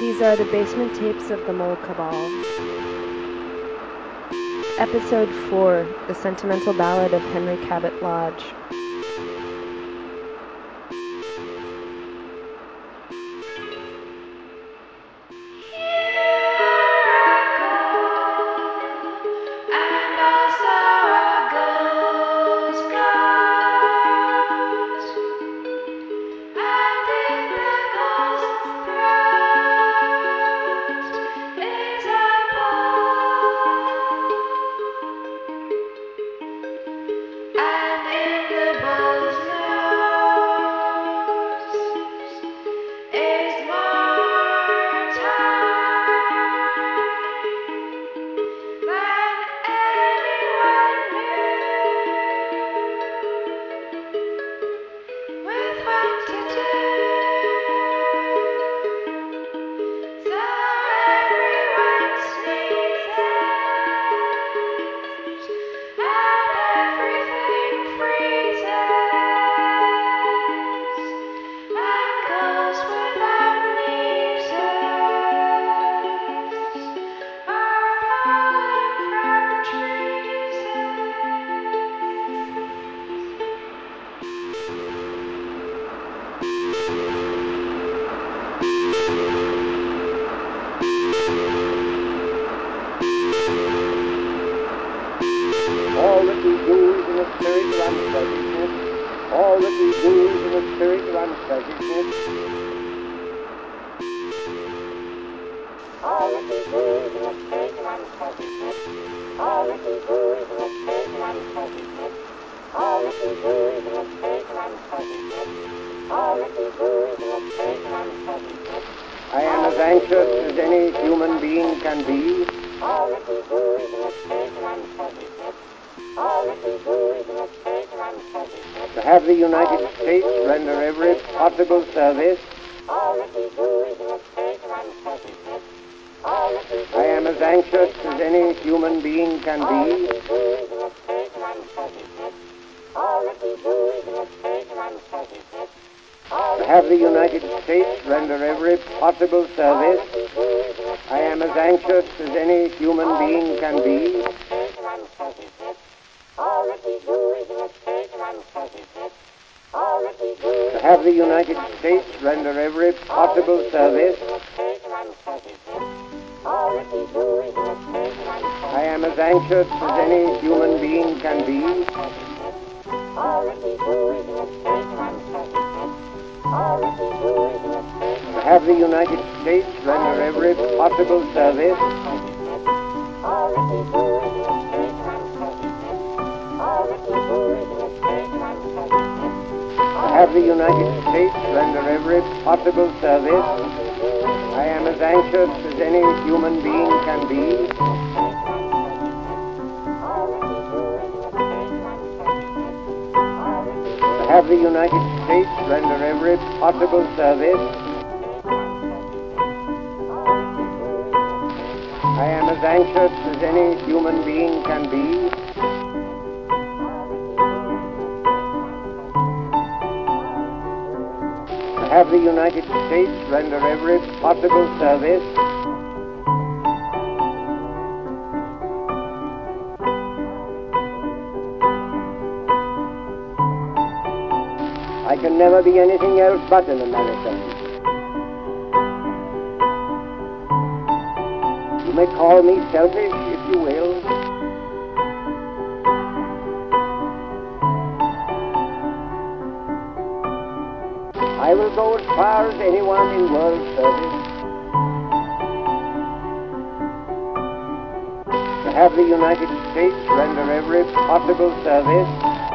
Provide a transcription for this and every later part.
These are the basement tapes of the Mole Cabal. Episode 4, The Sentimental Ballad of Henry Cabot Lodge. All that we do is in a spirit of unselfishness. All that we do is in a spirit of unselfishness. All that we do is in a spirit of unselfishness. All that we do is in a spirit of unselfishness. All that we do is in a spirit of unselfishness. All that we do is in a spirit of unselfishness. I am as anxious as any human being can be. All that we do is in a spirit of unselfishness. All that we do is in a spirit of unselfishness. To have the United States render every possible service. All that we do is in a spirit of unselfishness. All that we do I am as anxious as any human being can be. All that we do is in a spirit of unselfishness. All that we do is in a spirit of unselfishness. To have the United States render every possible service. I am as anxious as any human being can be. All that we do is in a spirit of unselfishness. All that we do to have the United States render every possible service. All that we do is in a spirit of unselfishness. I am as anxious as any human being can be. All that we do is in a spirit of unselfishness. All that we do is in a spirit of to have the United States render every possible service. All that we do is in a spirit of unselfishness. All that we do is in a spirit of unselfishness. To have the United States render every possible service. I am as anxious as any human being can be. To have the United States render every possible service. I am as anxious as any human being can be. To have the United States render every possible service. I can never be anything else but an American. You may call me selfish if you will. I will go as far as anyone in world service. To have the United States render every possible service.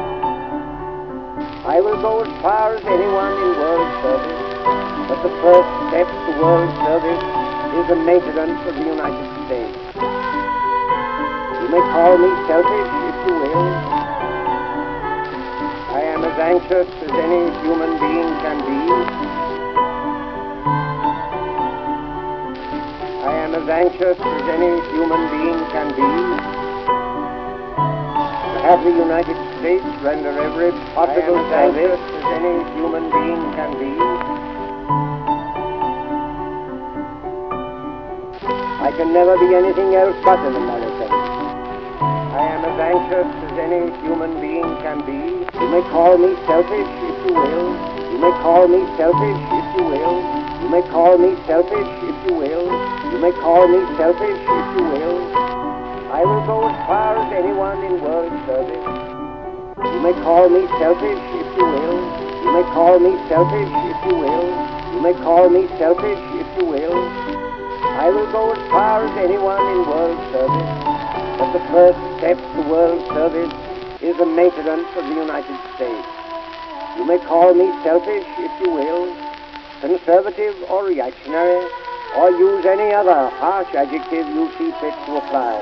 I will go as far as anyone in world service. But the first step to world service is the maintenance of the United States. You may call me selfish if you will. I am as anxious as any human being can be. I am as anxious as any human being can be. To have the United States render every possible service as any human being can be. can never be anything else but an American. I am as anxious as any human being can be. You may call me selfish if you will. You may call me selfish if you will. You may call me selfish if you will. You may call me selfish if you will. I will go as far as anyone in world service. You may call me selfish if you will. You may call me selfish if you will. You may call me selfish if you will. I will go as far as anyone in world service. But the first step to world service is the maintenance of the United States. You may call me selfish if you will, conservative or reactionary, or use any other harsh adjective you see fit to apply.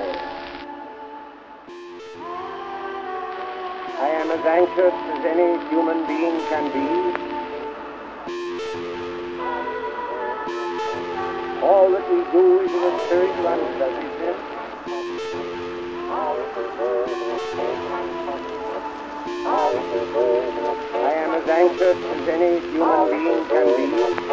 I am as anxious as any human being can be. All that we do is in a spirit of unselfishness. I am as anxious as any human being can be.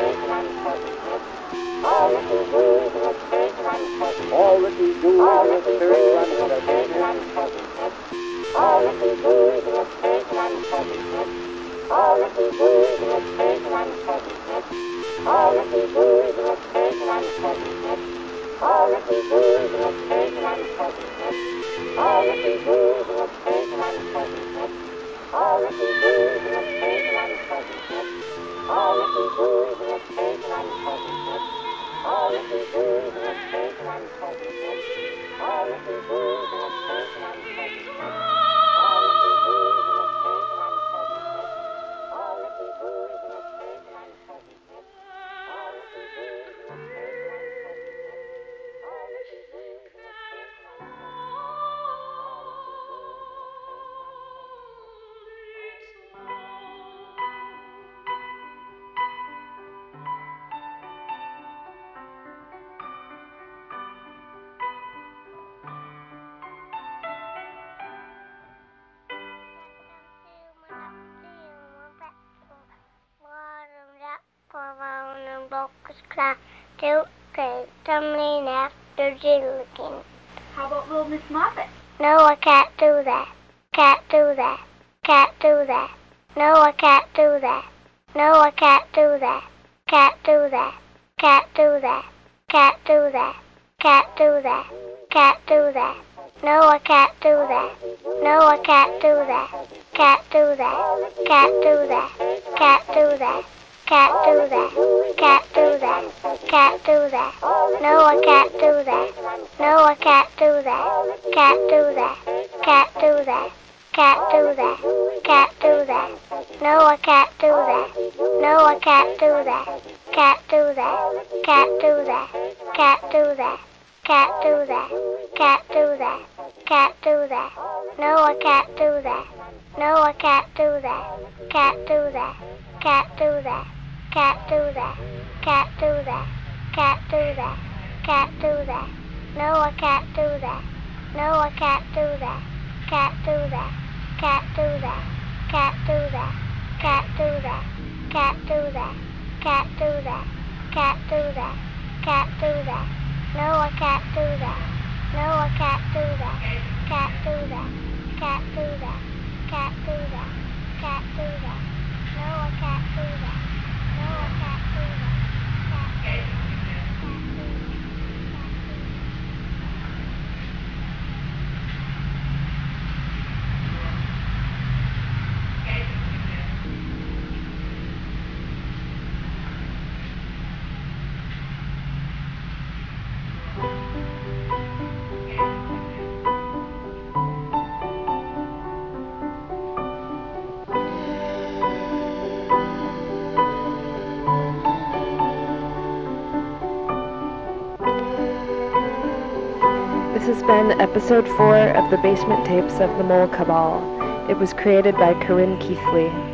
All that we do is in a spirit of unselfishness. All that we do is in a spirit of unselfishness. All that we do is in a spirit of unselfishness. All that we do is in a spirit of unselfishness. All that we do is in a spirit of unselfishness. All that we do is in a spirit of unselfishness. All that we do is in a spirit of unselfishness. All that we do is in a spirit of unselfishness. All that we do is in a spirit of unselfishness. All that we do is in a spirit of unselfishness. All that we do is in a spirit of unselfishness. All that we do is in a spirit of unselfishness. All that we do is in a spirit of unselfishness. All that we do is in a spirit of unselfishness. All that we do is in a spirit of How about Little Miss Muffet? No, I can't do that. Can't do that. Can't do that. No, I can't do that. No, I can't do that. Can't do that. Can't do that. Can't do that. Can't do that. Can't do that. No, I can't do that. No, I can't do that. Can't do that. Can't do that. Can't do that. Can't do that. Can't do that. Can't do that. No, I can't do that. No, I can't do that. Can't do that. Can't do that. Can't do that. Can't do that. No, I can't do that. No, I can't do that. Can't do that. Can't do that. Can't do that. Can't do that. Can't do that. Can't do that. No, I can't do that. No, I can't do that. Can't do that. Can't do that. Can't do that. Can't do that. Can't do that. Can't do that. No, I can't do that. No, I can't do that. Can't do that. Can't do that. Can't do that. Can't do that. Can't do that. Can't do that. Can't do that. Can't do that. No, I can't do that. No, I can't do that. Can't do that. Can't do that. Can't do that. Can't do that. No, I can't do that. No, I can't do that. Can't do that. Can't do that. Can't do that. Can't do that. This has been episode 4 of the Basement Tapes of the Mole Cabal. It was created by Corinne Keithley.